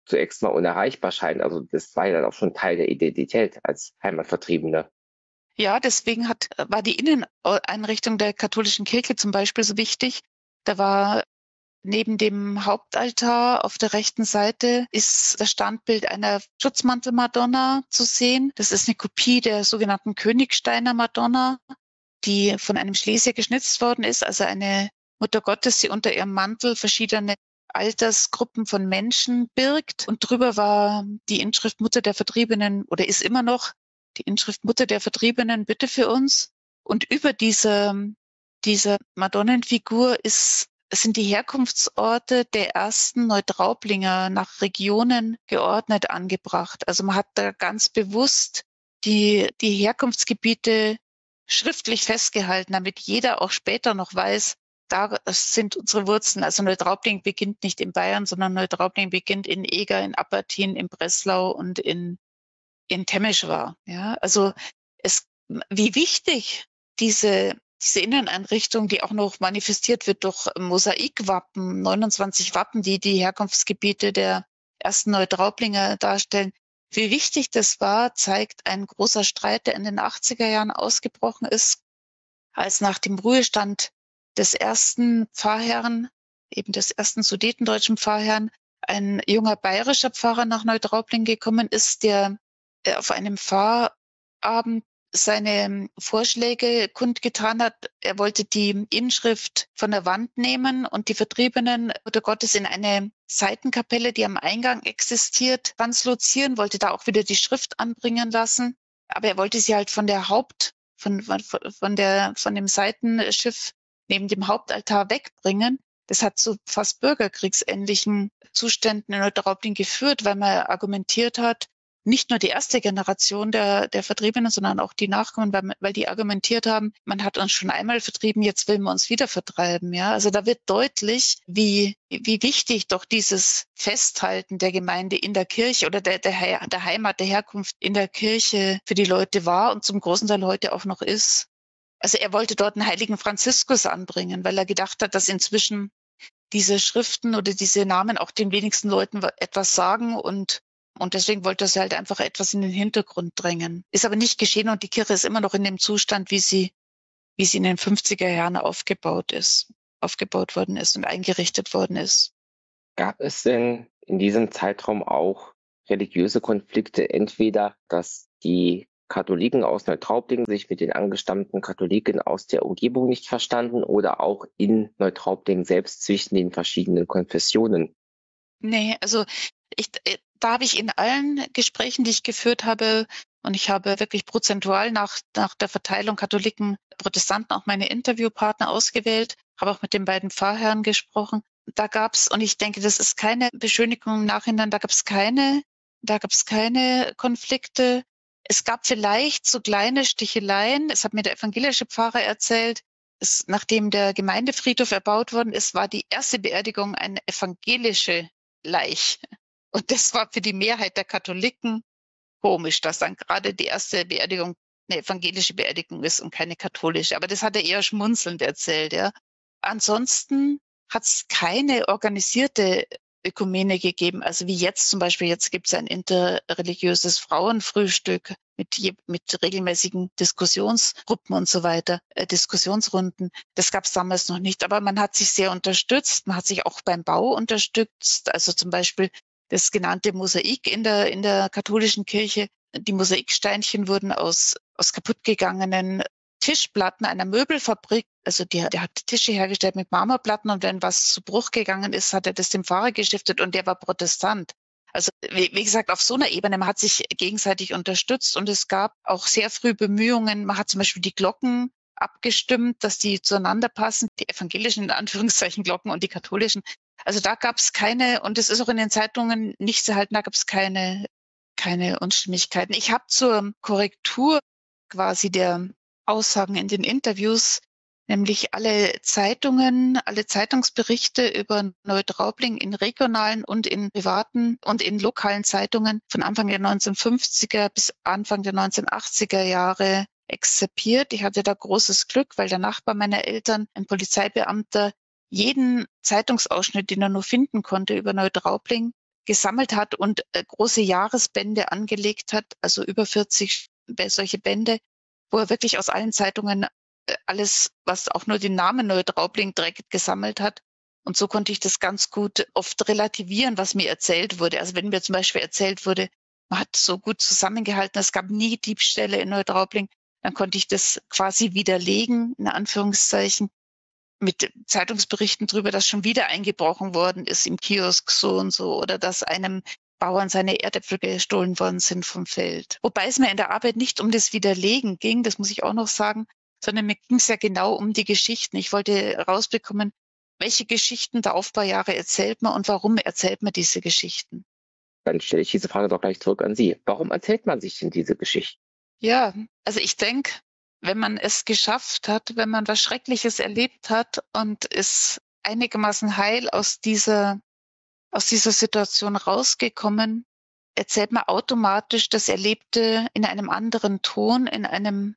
zunächst mal unerreichbar scheinen. Also das war ja dann auch schon Teil der Identität als Heimatvertriebene. Ja, deswegen war die Inneneinrichtung der katholischen Kirche zum Beispiel so wichtig. Da war neben dem Hauptaltar auf der rechten Seite ist das Standbild einer Schutzmantelmadonna zu sehen. Das ist eine Kopie der sogenannten Königsteiner Madonna, die von einem Schlesier geschnitzt worden ist, also eine Mutter Gottes, die unter ihrem Mantel verschiedene Altersgruppen von Menschen birgt. Und drüber war die Inschrift Mutter der Vertriebenen oder ist immer noch die Inschrift Mutter der Vertriebenen, bitte für uns. Und über dieser Madonnenfigur sind die Herkunftsorte der ersten Neutraublinger nach Regionen geordnet angebracht. Also man hat da ganz bewusst die Herkunftsgebiete schriftlich festgehalten, damit jeder auch später noch weiß, da sind unsere Wurzeln. Also Neutraubling beginnt nicht in Bayern, sondern Neutraubling beginnt in Eger, in Appertin, in Breslau und in Temeswar. Ja, also wie wichtig diese Inneneinrichtung, die auch noch manifestiert wird durch Mosaikwappen, 29 Wappen, die die Herkunftsgebiete der ersten Neutraublinger darstellen. Wie wichtig das war, zeigt ein großer Streit, der in den 80er Jahren ausgebrochen ist, als nach dem Ruhestand des ersten Pfarrherrn, eben des ersten sudetendeutschen Pfarrherrn, ein junger bayerischer Pfarrer nach Neutraubling gekommen ist, der auf einem Pfarrabend seine Vorschläge kundgetan hat. Er wollte die Inschrift von der Wand nehmen und die Vertriebenen Mutter Gottes in eine Seitenkapelle, die am Eingang existiert, translozieren, wollte da auch wieder die Schrift anbringen lassen. Aber er wollte sie halt von dem Seitenschiff neben dem Hauptaltar wegbringen. Das hat zu fast bürgerkriegsähnlichen Zuständen in Neutraubling geführt, weil man argumentiert hat, nicht nur die erste Generation der Vertriebenen, sondern auch die Nachkommen, weil die argumentiert haben, man hat uns schon einmal vertrieben, jetzt will man uns wieder vertreiben. Ja, also da wird deutlich, wie wichtig doch dieses Festhalten der Gemeinde in der Kirche oder der Heimat, der Herkunft in der Kirche für die Leute war und zum großen Teil heute auch noch ist. Also er wollte dort einen heiligen Franziskus anbringen, weil er gedacht hat, dass inzwischen diese Schriften oder diese Namen auch den wenigsten Leuten etwas sagen und deswegen wollte er sie halt einfach etwas in den Hintergrund drängen. Ist aber nicht geschehen und die Kirche ist immer noch in dem Zustand, wie sie in den 50er Jahren aufgebaut worden ist und eingerichtet worden ist. Gab es denn in diesem Zeitraum auch religiöse Konflikte, entweder dass die Katholiken aus Neutraubling sich mit den angestammten Katholiken aus der Umgebung nicht verstanden oder auch in Neutraubling selbst zwischen den verschiedenen Konfessionen? Nee, also da habe ich in allen Gesprächen, die ich geführt habe, und ich habe wirklich prozentual nach der Verteilung Katholiken, Protestanten auch meine Interviewpartner ausgewählt, habe auch mit den beiden Pfarrherren gesprochen. Da gab's, und ich denke, das ist keine Beschönigung im Nachhinein, da gab's keine Konflikte. Es gab vielleicht so kleine Sticheleien. Es hat mir der evangelische Pfarrer erzählt, nachdem der Gemeindefriedhof erbaut worden ist, war die erste Beerdigung eine evangelische Leiche. Und das war für die Mehrheit der Katholiken komisch, dass dann gerade die erste Beerdigung eine evangelische Beerdigung ist und keine katholische. Aber das hat er eher schmunzelnd erzählt. Ja. Ansonsten hat es keine organisierte Ökumene gegeben. Also wie jetzt zum Beispiel, jetzt gibt es ein interreligiöses Frauenfrühstück mit regelmäßigen Diskussionsgruppen und so weiter, Diskussionsrunden. Das gab es damals noch nicht. Aber man hat sich sehr unterstützt. Man hat sich auch beim Bau unterstützt. Also zum Beispiel das genannte Mosaik in der katholischen Kirche. Die Mosaiksteinchen wurden aus kaputtgegangenen Tischplatten einer Möbelfabrik, also der hat Tische hergestellt mit Marmorplatten und wenn was zu Bruch gegangen ist, hat er das dem Pfarrer gestiftet und der war Protestant. Also wie gesagt, auf so einer Ebene, man hat sich gegenseitig unterstützt und es gab auch sehr früh Bemühungen, man hat zum Beispiel die Glocken abgestimmt, dass die zueinander passen, die evangelischen in Anführungszeichen Glocken und die katholischen. Also da gab es keine, und es ist auch in den Zeitungen nicht zu halten, da gab es keine Unstimmigkeiten. Ich habe zur Korrektur quasi der Aussagen in den Interviews, nämlich alle Zeitungsberichte über Neutraubling in regionalen und in privaten und in lokalen Zeitungen von Anfang der 1950er bis Anfang der 1980er Jahre exzipiert. Ich hatte da großes Glück, weil der Nachbar meiner Eltern, ein Polizeibeamter, jeden Zeitungsausschnitt, den er nur finden konnte über Neutraubling, gesammelt hat und große Jahresbände angelegt hat, also über 40 solche Bände, wo er wirklich aus allen Zeitungen alles, was auch nur den Namen Neutraubling trägt, gesammelt hat. Und so konnte ich das ganz gut oft relativieren, was mir erzählt wurde. Also wenn mir zum Beispiel erzählt wurde, man hat so gut zusammengehalten, es gab nie Diebstähle in Neutraubling, dann konnte ich das quasi widerlegen, in Anführungszeichen, mit Zeitungsberichten darüber, dass schon wieder eingebrochen worden ist im Kiosk so und so oder dass einem Bauern seine Erdäpfel gestohlen worden sind vom Feld. Wobei es mir in der Arbeit nicht um das Widerlegen ging, das muss ich auch noch sagen, sondern mir ging es ja genau um die Geschichten. Ich wollte rausbekommen, welche Geschichten der Aufbaujahre erzählt man und warum erzählt man diese Geschichten. Dann stelle ich diese Frage doch gleich zurück an Sie. Warum erzählt man sich denn diese Geschichten? Ja, also ich denke, wenn man es geschafft hat, wenn man was Schreckliches erlebt hat und ist einigermaßen heil aus dieser Situation rausgekommen, erzählt man automatisch das Erlebte in einem anderen Ton, in einem,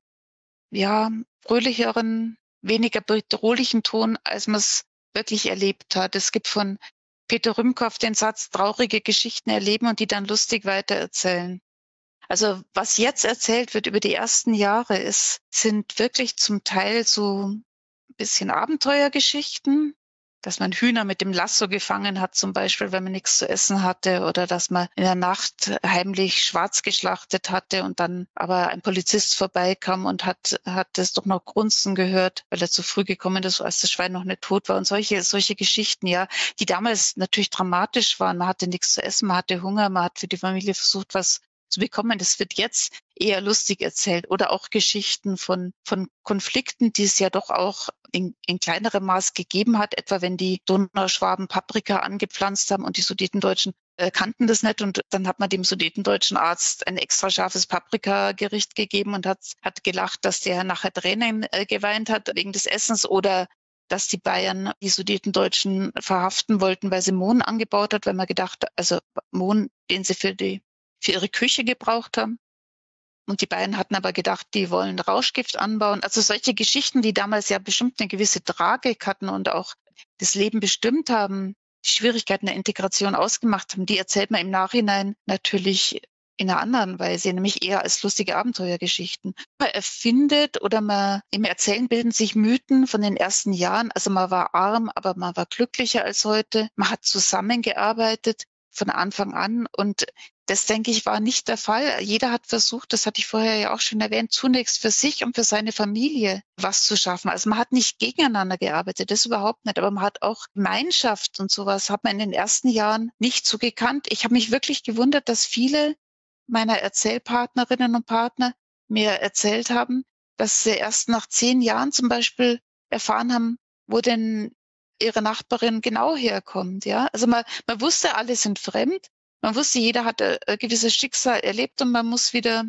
ja, fröhlicheren, weniger bedrohlichen Ton, als man es wirklich erlebt hat. Es gibt von Peter Rümkow den Satz, traurige Geschichten erleben und die dann lustig weitererzählen. Also was jetzt erzählt wird über die ersten Jahre, sind wirklich zum Teil so ein bisschen Abenteuergeschichten, dass man Hühner mit dem Lasso gefangen hat zum Beispiel, wenn man nichts zu essen hatte, oder dass man in der Nacht heimlich schwarz geschlachtet hatte und dann aber ein Polizist vorbeikam und hat es doch noch grunzen gehört, weil er zu früh gekommen ist, als das Schwein noch nicht tot war, und solche Geschichten, ja, die damals natürlich dramatisch waren. Man hatte nichts zu essen, man hatte Hunger, man hat für die Familie versucht, was zu bekommen. Das wird jetzt eher lustig erzählt. Oder auch Geschichten von Konflikten, die es ja doch auch in kleinerem Maß gegeben hat, etwa wenn die Donauschwaben Paprika angepflanzt haben und die Sudetendeutschen kannten das nicht, und dann hat man dem sudetendeutschen Arzt ein extra scharfes Paprikagericht gegeben und hat gelacht, dass der nachher Tränen geweint hat wegen des Essens, oder dass die Bayern die Sudetendeutschen verhaften wollten, weil sie Mohn angebaut hat, weil man gedacht, also Mohn, den sie für ihre Küche gebraucht haben. Und die Bayern hatten aber gedacht, die wollen Rauschgift anbauen. Also solche Geschichten, die damals ja bestimmt eine gewisse Tragik hatten und auch das Leben bestimmt haben, die Schwierigkeiten der Integration ausgemacht haben, die erzählt man im Nachhinein natürlich in einer anderen Weise, nämlich eher als lustige Abenteuergeschichten. Man erfindet oder im Erzählen bilden sich Mythen von den ersten Jahren. Also man war arm, aber man war glücklicher als heute. Man hat zusammengearbeitet von Anfang an, und das, denke ich, war nicht der Fall. Jeder hat versucht, das hatte ich vorher ja auch schon erwähnt, zunächst für sich und für seine Familie was zu schaffen. Also man hat nicht gegeneinander gearbeitet, das überhaupt nicht, aber man hat auch Gemeinschaft und sowas hat man in den ersten Jahren nicht so gekannt. Ich habe mich wirklich gewundert, dass viele meiner Erzählpartnerinnen und Partner mir erzählt haben, dass sie erst nach 10 Jahren zum Beispiel erfahren haben, wo denn ihre Nachbarin genau herkommt. Ja, also man wusste, alle sind fremd. Man wusste, jeder hat ein gewisses Schicksal erlebt und man muss wieder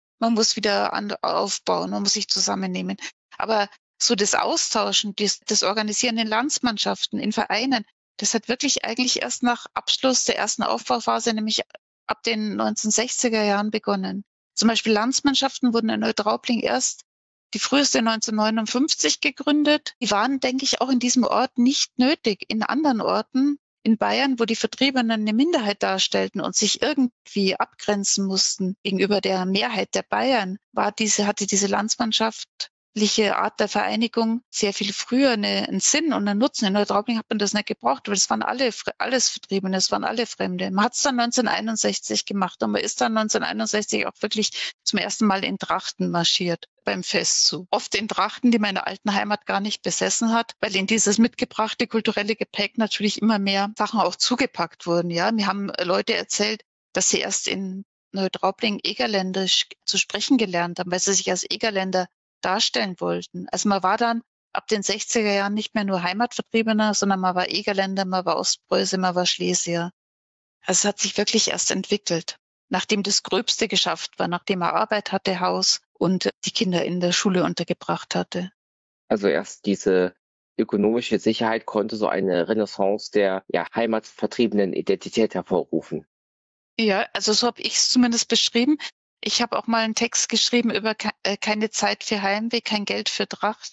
aufbauen, man muss sich zusammennehmen. Aber so das Austauschen, das Organisieren in Landsmannschaften, in Vereinen, das hat wirklich eigentlich erst nach Abschluss der ersten Aufbauphase, nämlich ab den 1960er Jahren begonnen. Zum Beispiel Landsmannschaften wurden in Neutraubling erst die früheste 1959 gegründet. Die waren, denke ich, auch in diesem Ort nicht nötig. In anderen Orten in Bayern, wo die Vertriebenen eine Minderheit darstellten und sich irgendwie abgrenzen mussten gegenüber der Mehrheit der Bayern, hatte diese landsmannschaftliche Art der Vereinigung sehr viel früher einen Sinn und einen Nutzen. In Neutraubling hat man das nicht gebraucht, weil es waren alles Vertriebene, es waren alle Fremde. Man hat es dann 1961 gemacht und man ist dann 1961 auch wirklich zum ersten Mal in Trachten marschiert beim Festzug. Oft in Trachten, die meine alten Heimat gar nicht besessen hat, weil in dieses mitgebrachte kulturelle Gepäck natürlich immer mehr Sachen auch zugepackt wurden. Ja, mir haben Leute erzählt, dass sie erst in Neutraubling Egerländisch zu sprechen gelernt haben, weil sie sich als Egerländer darstellen wollten. Also man war dann ab den 60er Jahren nicht mehr nur Heimatvertriebener, sondern man war Egerländer, man war Ostpreuße, man war Schlesier. Also es hat sich wirklich erst entwickelt, nachdem das Gröbste geschafft war, nachdem er Arbeit hatte, Haus und die Kinder in der Schule untergebracht hatte. Also erst diese ökonomische Sicherheit konnte so eine Renaissance der heimatvertriebenen Identität hervorrufen. Ja, also so habe ich es zumindest beschrieben. Ich habe auch mal einen Text geschrieben über keine Zeit für Heimweh, kein Geld für Trachten.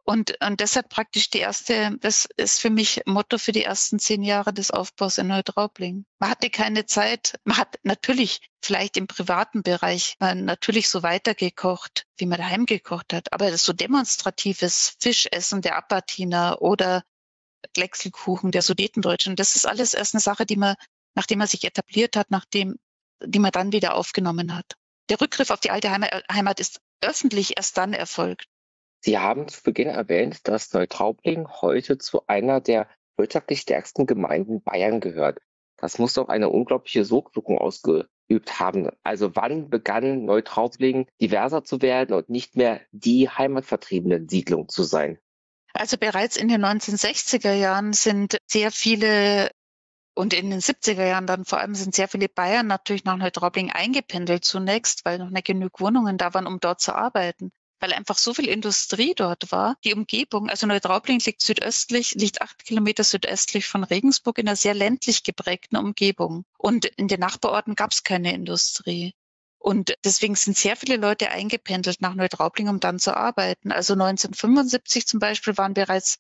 Und deshalb praktisch das ist für mich Motto für die ersten 10 Jahre des Aufbaus in Neutraubling. Man hatte keine Zeit. Man hat natürlich vielleicht im privaten Bereich natürlich so weitergekocht, wie man daheim gekocht hat. Aber das so demonstratives Fischessen der Abbardiner oder Gläxelkuchen der Sudetendeutschen, das ist alles erst eine Sache, nachdem man sich etabliert hat, die man dann wieder aufgenommen hat. Der Rückgriff auf die alte Heimat ist öffentlich erst dann erfolgt. Sie haben zu Beginn erwähnt, dass Neutraubling heute zu einer der wirtschaftlich stärksten Gemeinden Bayern gehört. Das muss doch eine unglaubliche Sogwirkung ausgeübt haben. Also wann begann Neutraubling diverser zu werden und nicht mehr die heimatvertriebene Siedlung zu sein? Also bereits in den 1960er Jahren sind sehr viele und in den 70er Jahren dann vor allem sind sehr viele Bayern natürlich nach Neutraubling eingependelt zunächst, weil noch nicht genug Wohnungen da waren, um dort zu arbeiten. Weil einfach so viel Industrie dort war. Die Umgebung, also Neutraubling liegt 8 Kilometer südöstlich von Regensburg in einer sehr ländlich geprägten Umgebung. Und in den Nachbarorten gab es keine Industrie. Und deswegen sind sehr viele Leute eingependelt nach Neutraubling, um dann zu arbeiten. Also 1975 zum Beispiel waren bereits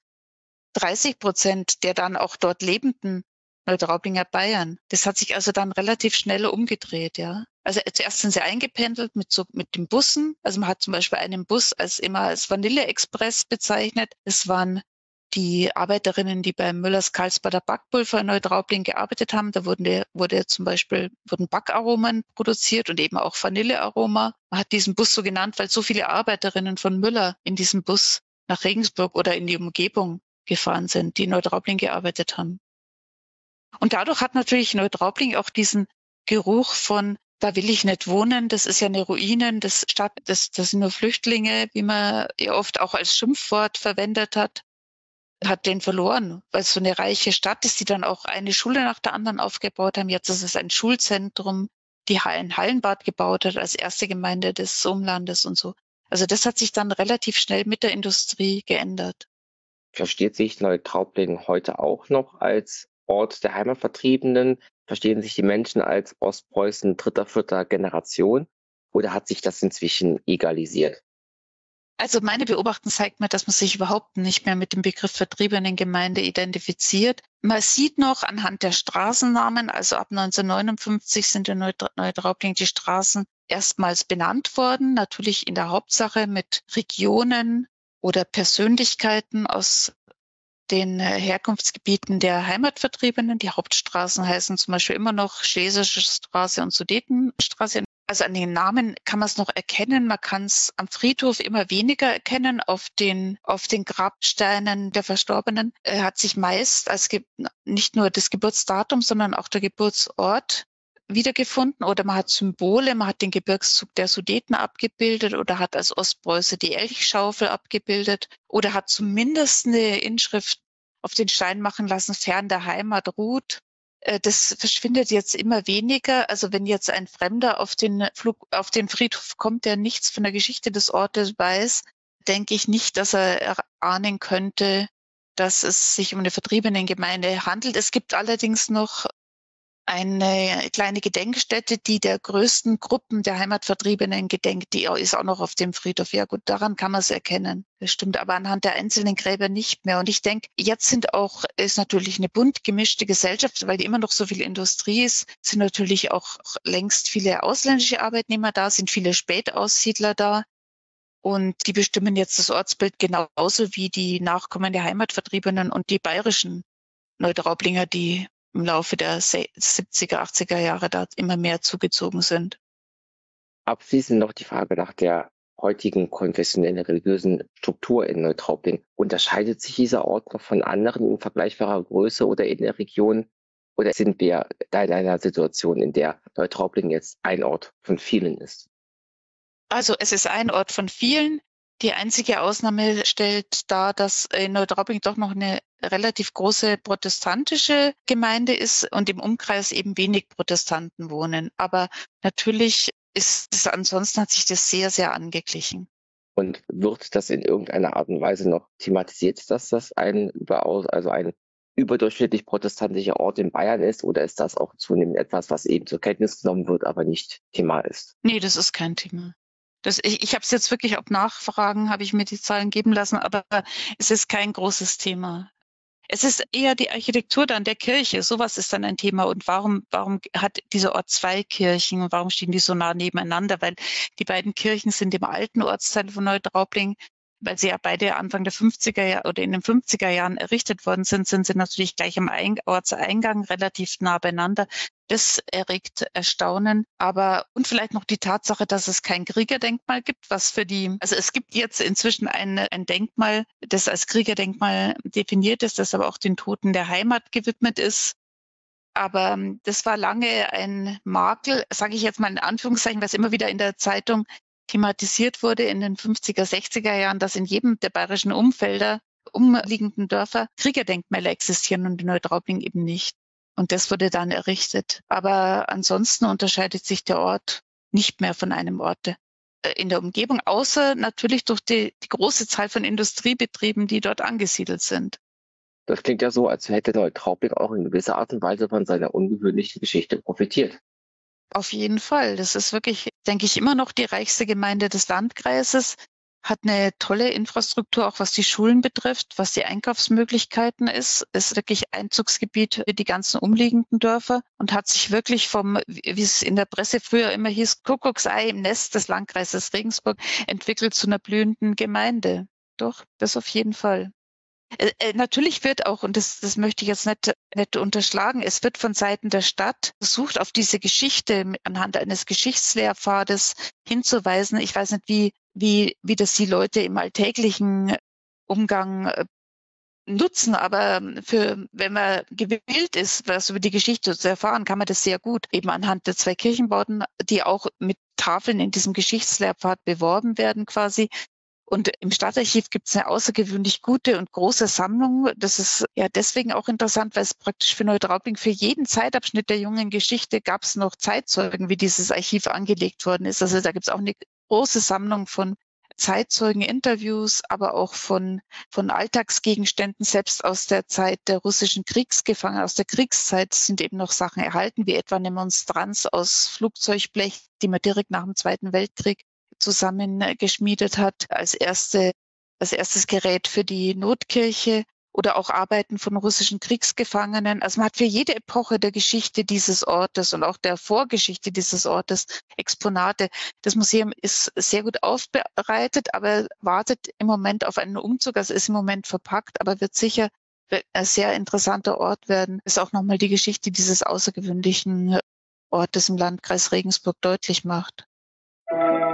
30% der dann auch dort lebenden Neutraublinger Bayern. Das hat sich also dann relativ schnell umgedreht, ja. Also zuerst sind sie eingependelt mit den Bussen. Also man hat zum Beispiel einen Bus immer als Vanille-Express bezeichnet. Es waren die Arbeiterinnen, die beim Müllers Karlsbader Backpulver in Neutraubling gearbeitet haben. Da wurden Backaromen produziert und eben auch Vanillearoma. Man hat diesen Bus so genannt, weil so viele Arbeiterinnen von Müller in diesem Bus nach Regensburg oder in die Umgebung gefahren sind, die in Neutraubling gearbeitet haben. Und dadurch hat natürlich Neutraubling auch diesen Geruch von, da will ich nicht wohnen, das ist ja eine Ruine, das sind nur Flüchtlinge, wie man ja oft auch als Schimpfwort verwendet hat den verloren, weil es so eine reiche Stadt ist, die dann auch eine Schule nach der anderen aufgebaut haben. Jetzt ist es ein Schulzentrum, die ein Hallenbad gebaut hat als erste Gemeinde des Umlandes und so. Also das hat sich dann relativ schnell mit der Industrie geändert. Versteht sich Neutraubling heute auch noch als Ort der Heimatvertriebenen? Verstehen sich die Menschen als Ostpreußen dritter, vierter Generation? Oder hat sich das inzwischen egalisiert? Also meine Beobachtung zeigt mir, dass man sich überhaupt nicht mehr mit dem Begriff Vertriebenengemeinde identifiziert. Man sieht noch anhand der Straßennamen, also ab 1959 sind in Neutraubling die Straßen erstmals benannt worden, natürlich in der Hauptsache mit Regionen oder Persönlichkeiten aus den Herkunftsgebieten der Heimatvertriebenen. Die Hauptstraßen heißen zum Beispiel immer noch Schlesische Straße und Sudetenstraße. Also an den Namen kann man es noch erkennen. Man kann es am Friedhof immer weniger erkennen. Auf den Grabsteinen der Verstorbenen hat sich meist nicht nur das Geburtsdatum, sondern auch der Geburtsort wiedergefunden. Oder man hat Symbole, man hat den Gebirgszug der Sudeten abgebildet oder hat als Ostpreuße die Elchschaufel abgebildet oder hat zumindest eine Inschrift auf den Stein machen lassen, fern der Heimat ruht. Das verschwindet jetzt immer weniger. Also wenn jetzt ein Fremder auf den Friedhof kommt, der nichts von der Geschichte des Ortes weiß, denke ich nicht, dass er erahnen könnte, dass es sich um eine Vertriebenengemeinde handelt. Es gibt allerdings noch eine kleine Gedenkstätte, die der größten Gruppen der Heimatvertriebenen gedenkt. Die ist auch noch auf dem Friedhof. Ja gut, daran kann man es erkennen. Das stimmt, aber anhand der einzelnen Gräber nicht mehr. Und ich denke, jetzt ist natürlich eine bunt gemischte Gesellschaft, weil die immer noch so viel Industrie ist, sind natürlich auch längst viele ausländische Arbeitnehmer da, sind viele Spätaussiedler da. Und die bestimmen jetzt das Ortsbild genauso wie die Nachkommen der Heimatvertriebenen und die bayerischen Neutraublinger, die im Laufe der 70er, 80er Jahre da immer mehr zugezogen sind. Abschließend noch die Frage nach der heutigen konfessionellen religiösen Struktur in Neutraubling. Unterscheidet sich dieser Ort noch von anderen in vergleichbarer Größe oder in der Region? Oder sind wir da in einer Situation, in der Neutraubling jetzt ein Ort von vielen ist? Also es ist ein Ort von vielen. Die einzige Ausnahme stellt dar, dass in Neutraubling doch noch eine relativ große protestantische Gemeinde ist und im Umkreis eben wenig Protestanten wohnen. Aber natürlich ansonsten hat sich das sehr, sehr angeglichen. Und wird das in irgendeiner Art und Weise noch thematisiert, dass das ein überdurchschnittlich protestantischer Ort in Bayern ist? Oder ist das auch zunehmend etwas, was eben zur Kenntnis genommen wird, aber nicht Thema ist? Nee, das ist kein Thema. Ich habe es jetzt wirklich auf Nachfragen, habe ich mir die Zahlen geben lassen, aber es ist kein großes Thema. Es ist eher die Architektur dann der Kirche. Sowas ist dann ein Thema. Und warum hat dieser Ort 2 Kirchen und warum stehen die so nah nebeneinander? Weil die beiden Kirchen sind im alten Ortsteil von Neutraubling, weil sie ja beide Anfang der 50er Jahre oder in den 50er Jahren errichtet worden sind sie natürlich gleich am Ortseingang relativ nah beieinander. Das erregt Erstaunen. Und vielleicht noch die Tatsache, dass es kein Kriegerdenkmal gibt, also es gibt jetzt inzwischen ein Denkmal, das als Kriegerdenkmal definiert ist, das aber auch den Toten der Heimat gewidmet ist. Aber das war lange ein Makel, sage ich jetzt mal in Anführungszeichen, was immer wieder in der Zeitung thematisiert wurde in den 50er, 60er Jahren, dass in jedem der bayerischen umliegenden Dörfer Kriegerdenkmäler existieren und in Neutraubling eben nicht. Und das wurde dann errichtet. Aber ansonsten unterscheidet sich der Ort nicht mehr von einem Ort in der Umgebung, außer natürlich durch die große Zahl von Industriebetrieben, die dort angesiedelt sind. Das klingt ja so, als hätte Neutraubling auch in gewisser Art und Weise von seiner ungewöhnlichen Geschichte profitiert. Auf jeden Fall. Das ist wirklich, denke ich, immer noch die reichste Gemeinde des Landkreises, hat eine tolle Infrastruktur, auch was die Schulen betrifft, was die Einkaufsmöglichkeiten ist wirklich Einzugsgebiet für die ganzen umliegenden Dörfer und hat sich wirklich wie es in der Presse früher immer hieß, Kuckucksei im Nest des Landkreises Regensburg entwickelt zu einer blühenden Gemeinde. Doch, das auf jeden Fall. Natürlich wird auch, und das möchte ich jetzt nicht unterschlagen, es wird von Seiten der Stadt versucht, auf diese Geschichte anhand eines Geschichtslehrpfades hinzuweisen. Ich weiß nicht, wie das die Leute im alltäglichen Umgang nutzen, aber wenn man gewillt ist, was über die Geschichte zu erfahren, kann man das sehr gut eben anhand der 2 Kirchenbauten, die auch mit Tafeln in diesem Geschichtslehrpfad beworben werden quasi. Und im Stadtarchiv gibt es eine außergewöhnlich gute und große Sammlung. Das ist ja deswegen auch interessant, weil es praktisch für Neutraubling für jeden Zeitabschnitt der jungen Geschichte gab es noch Zeitzeugen, wie dieses Archiv angelegt worden ist. Also da gibt es auch eine große Sammlung von Zeitzeugeninterviews, aber auch von Alltagsgegenständen, selbst aus der Zeit der russischen Kriegsgefangenen, aus der Kriegszeit sind eben noch Sachen erhalten, wie etwa eine Monstranz aus Flugzeugblech, die man direkt nach dem Zweiten Weltkrieg zusammengeschmiedet hat, als erstes Gerät für die Notkirche oder auch Arbeiten von russischen Kriegsgefangenen. Also man hat für jede Epoche der Geschichte dieses Ortes und auch der Vorgeschichte dieses Ortes Exponate. Das Museum ist sehr gut aufbereitet, aber wartet im Moment auf einen Umzug. Also ist im Moment verpackt, aber wird sicher ein sehr interessanter Ort werden. Das auch nochmal die Geschichte dieses außergewöhnlichen Ortes im Landkreis Regensburg deutlich macht.